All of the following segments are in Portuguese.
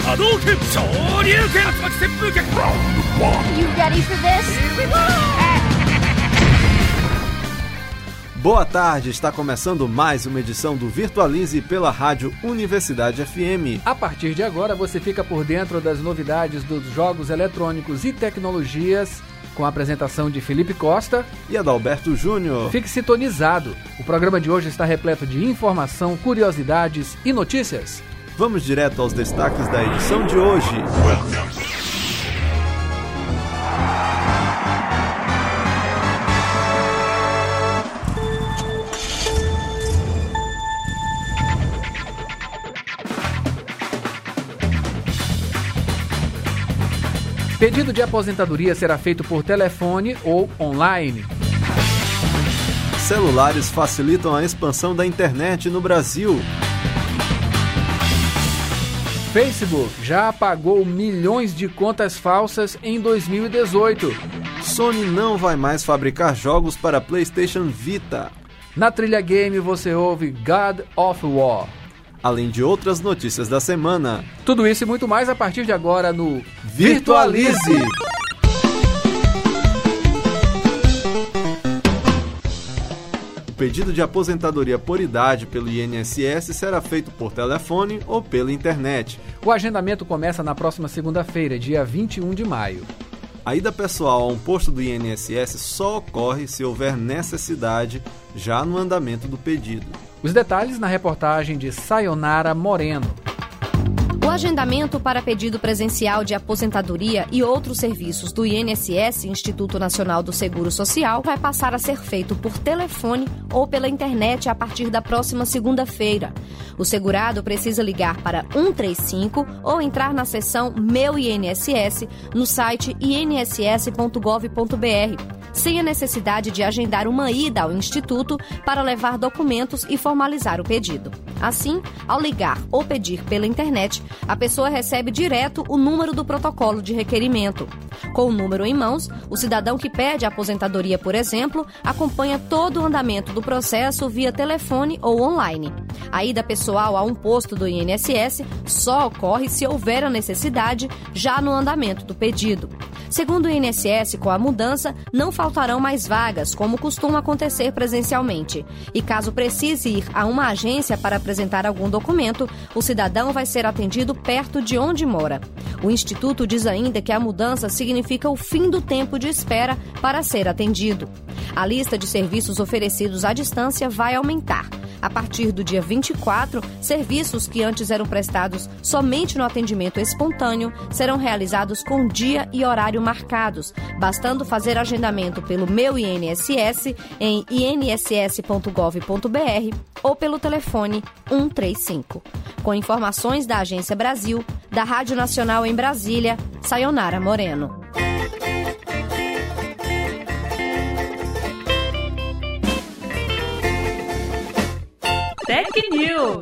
Hadouken! Shoryuken! Tatsumaki Senpuken! You ready for this? Here we go! Boa tarde, está começando mais uma edição do Virtualize pela Rádio Universidade FM. A partir de agora você fica por dentro das novidades dos jogos eletrônicos e tecnologias, com a apresentação de Felipe Costa e Adalberto Júnior. Fique sintonizado, o programa de hoje está repleto de informação, curiosidades e notícias. Vamos direto aos destaques da edição de hoje. Pedido de aposentadoria será feito por telefone ou online. Celulares facilitam a expansão da internet no Brasil. Facebook já apagou milhões de contas falsas em 2018. Sony não vai mais fabricar jogos para PlayStation Vita. Na Trilha Game você ouve God of War. Além de outras notícias da semana. Tudo isso e muito mais a partir de agora no Virtualize! O pedido de aposentadoria por idade pelo INSS será feito por telefone ou pela internet. O agendamento começa na próxima segunda-feira, dia 21 de maio. A ida pessoal a um posto do INSS só ocorre se houver necessidade já no andamento do pedido. Os detalhes na reportagem de Sayonara Moreno. O agendamento para pedido presencial de aposentadoria e outros serviços do INSS, Instituto Nacional do Seguro Social, vai passar a ser feito por telefone ou pela internet a partir da próxima segunda-feira. O segurado precisa ligar para 135 ou entrar na seção Meu INSS no site inss.gov.br, sem a necessidade de agendar uma ida ao Instituto para levar documentos e formalizar o pedido. Assim, ao ligar ou pedir pela internet, a pessoa recebe direto o número do protocolo de requerimento. Com o número em mãos, o cidadão que pede a aposentadoria, por exemplo, acompanha todo o andamento do processo via telefone ou online. A ida pessoal a um posto do INSS só ocorre se houver a necessidade já no andamento do pedido. Segundo o INSS, com a mudança, não faltarão mais vagas, como costuma acontecer presencialmente. E caso precise ir a uma agência para apresentar algum documento, o cidadão vai ser atendido perto de onde mora. O Instituto diz ainda que a mudança significa o fim do tempo de espera para ser atendido. A lista de serviços oferecidos à distância vai aumentar. A partir do dia 24, serviços que antes eram prestados somente no atendimento espontâneo serão realizados com dia e horário marcados, bastando fazer agendamento pelo Meu INSS em inss.gov.br ou pelo telefone 135. Com informações da Agência Brasil, da Rádio Nacional em Brasília, Sayonara Moreno. Tech News.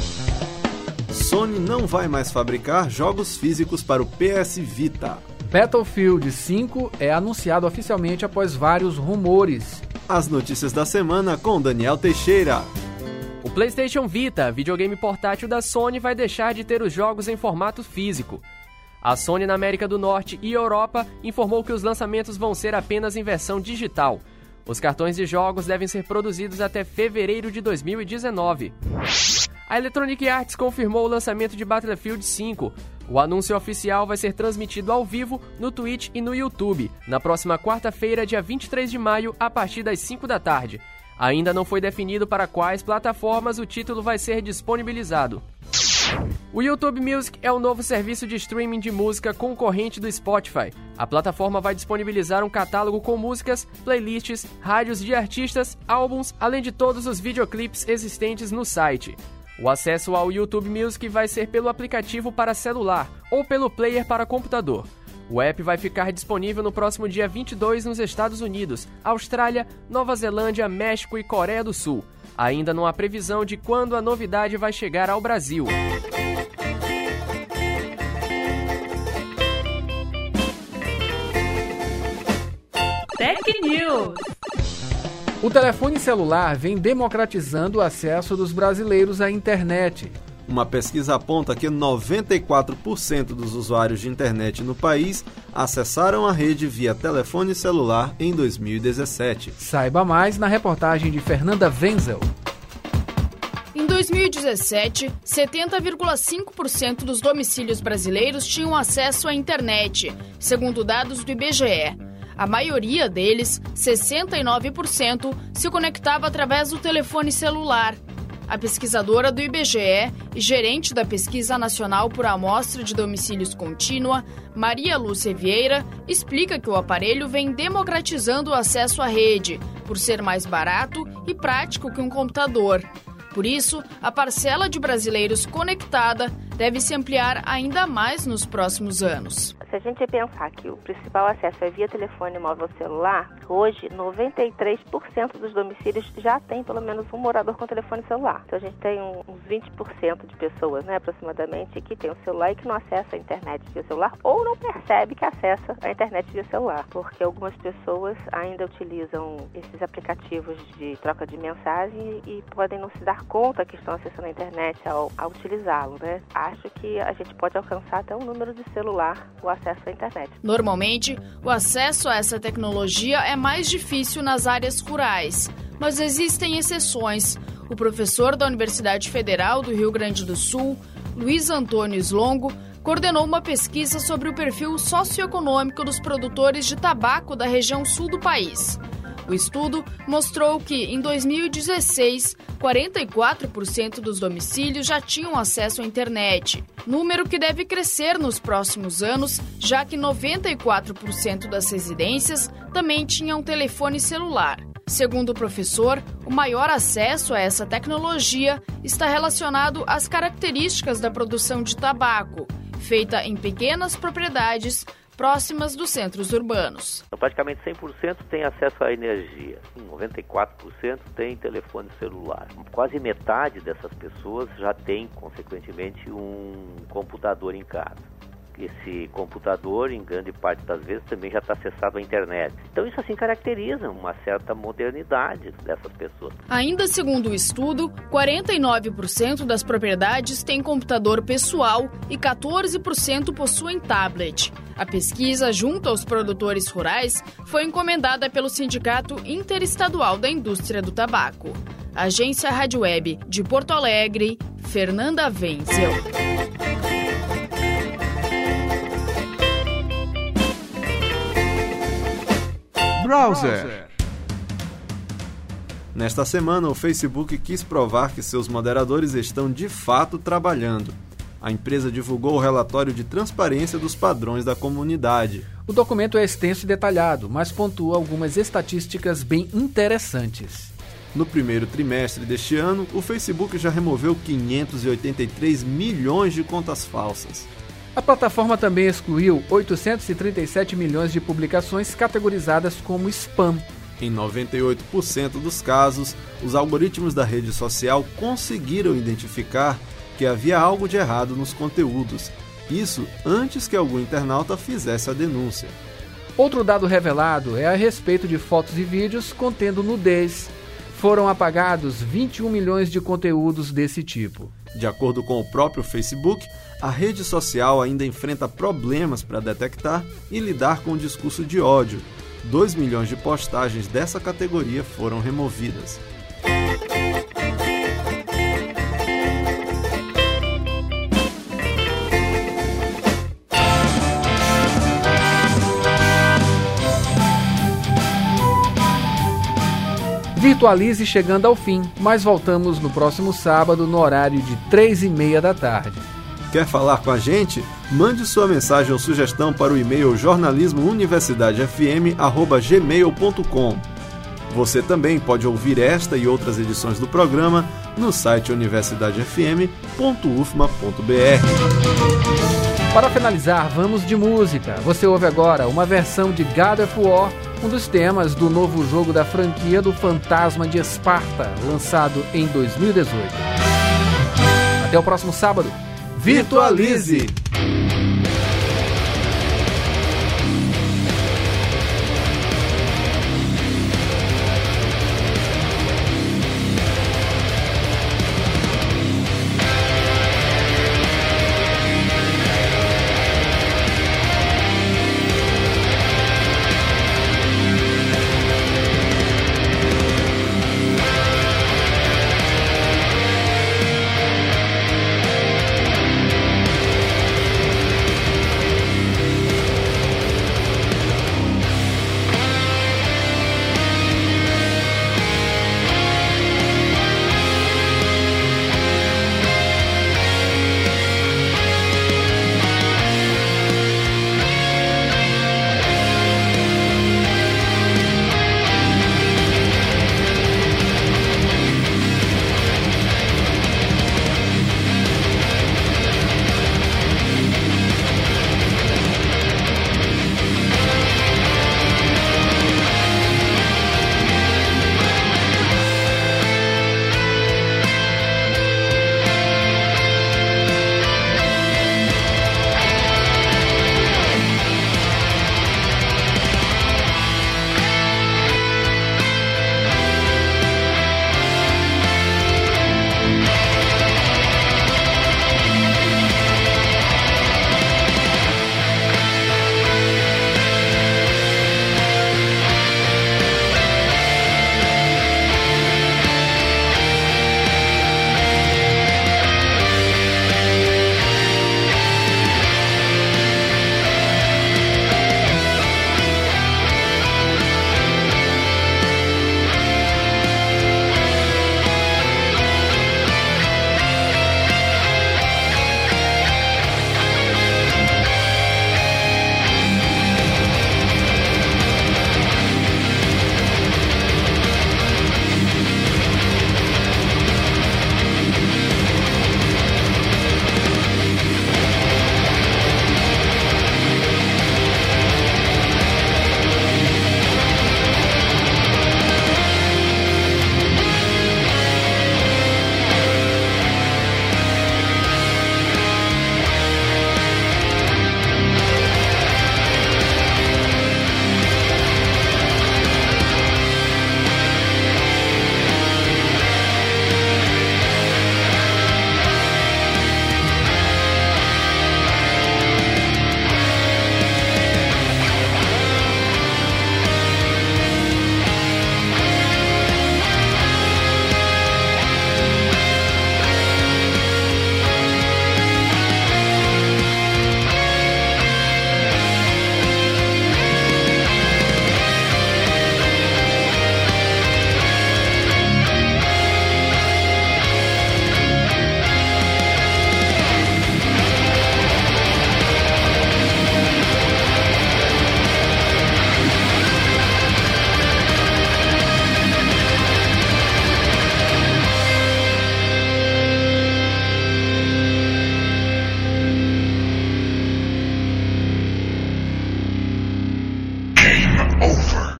Sony não vai mais fabricar jogos físicos para o PS Vita. Battlefield 5 é anunciado oficialmente após vários rumores. As notícias da semana com Daniel Teixeira. O PlayStation Vita, videogame portátil da Sony, vai deixar de ter os jogos em formato físico. A Sony na América do Norte e Europa informou que os lançamentos vão ser apenas em versão digital. Os cartões de jogos devem ser produzidos até fevereiro de 2019. A Electronic Arts confirmou o lançamento de Battlefield 5. O anúncio oficial vai ser transmitido ao vivo no Twitch e no YouTube, na próxima quarta-feira, dia 23 de maio, a partir das 5 da tarde. Ainda não foi definido para quais plataformas o título vai ser disponibilizado. O YouTube Music é o novo serviço de streaming de música concorrente do Spotify. A plataforma vai disponibilizar um catálogo com músicas, playlists, rádios de artistas, álbuns, além de todos os videoclipes existentes no site. O acesso ao YouTube Music vai ser pelo aplicativo para celular ou pelo player para computador. O app vai ficar disponível no próximo dia 22 nos Estados Unidos, Austrália, Nova Zelândia, México e Coreia do Sul. Ainda não há previsão de quando a novidade vai chegar ao Brasil. Tech News. O telefone celular vem democratizando o acesso dos brasileiros à internet. Uma pesquisa aponta que 94% dos usuários de internet no país acessaram a rede via telefone celular em 2017. Saiba mais na reportagem de Fernanda Wenzel. Em 2017, 70,5% dos domicílios brasileiros tinham acesso à internet, segundo dados do IBGE. A maioria deles, 69%, se conectava através do telefone celular. A pesquisadora do IBGE e gerente da Pesquisa Nacional por Amostra de Domicílios Contínua, Maria Lúcia Vieira, explica que o aparelho vem democratizando o acesso à rede, por ser mais barato e prático que um computador. Por isso, a parcela de brasileiros conectada deve se ampliar ainda mais nos próximos anos. Se a gente pensar que o principal acesso é via telefone móvel celular, hoje 93% dos domicílios já tem pelo menos um morador com telefone celular. Então a gente tem uns 20% de pessoas, aproximadamente, que tem o celular e que não acessa a internet via celular ou não percebe que acessa a internet via celular, porque algumas pessoas ainda utilizam esses aplicativos de troca de mensagem e podem não se dar conta que estão acessando a internet ao utilizá-lo, Acho que a gente pode alcançar até um número de celular o acesso à internet. Normalmente, o acesso a essa tecnologia é mais difícil nas áreas rurais, mas existem exceções. O professor da Universidade Federal do Rio Grande do Sul, Luiz Antônio Slongo, coordenou uma pesquisa sobre o perfil socioeconômico dos produtores de tabaco da região sul do país. O estudo mostrou que, em 2016, 44% dos domicílios já tinham acesso à internet, número que deve crescer nos próximos anos, já que 94% das residências também tinham telefone celular. Segundo o professor, o maior acesso a essa tecnologia está relacionado às características da produção de tabaco, feita em pequenas propriedades próximas dos centros urbanos. Praticamente 100% tem acesso à energia, 94% tem telefone celular. Quase metade dessas pessoas já tem, consequentemente, um computador em casa. Esse computador, em grande parte das vezes, também já está acessado à internet. Então isso caracteriza uma certa modernidade dessas pessoas. Ainda segundo o estudo, 49% das propriedades têm computador pessoal e 14% possuem tablet. A pesquisa, junto aos produtores rurais, foi encomendada pelo Sindicato Interestadual da Indústria do Tabaco. Agência Rádio Web de Porto Alegre, Fernanda Wenzel. Browser. Nesta semana, o Facebook quis provar que seus moderadores estão de fato trabalhando. A empresa divulgou o relatório de transparência dos padrões da comunidade. O documento é extenso e detalhado, mas pontua algumas estatísticas bem interessantes. No primeiro trimestre deste ano, o Facebook já removeu 583 milhões de contas falsas. A plataforma também excluiu 837 milhões de publicações categorizadas como spam. Em 98% dos casos, os algoritmos da rede social conseguiram identificar que havia algo de errado nos conteúdos. Isso antes que algum internauta fizesse a denúncia. Outro dado revelado é a respeito de fotos e vídeos contendo nudez. Foram apagados 21 milhões de conteúdos desse tipo. De acordo com o próprio Facebook, a rede social ainda enfrenta problemas para detectar e lidar com o discurso de ódio. 2 milhões de postagens dessa categoria foram removidas. Virtualize chegando ao fim, mas voltamos no próximo sábado no horário de 3h30 da tarde. Quer falar com a gente? Mande sua mensagem ou sugestão para o e-mail jornalismouniversidadefm@gmail.com. Você também pode ouvir esta e outras edições do programa no site universidadefm.ufma.br. Para finalizar, vamos de música. Você ouve agora uma versão de God of War, um dos temas do novo jogo da franquia do Fantasma de Esparta, lançado em 2018. Até o próximo sábado. Virtualize!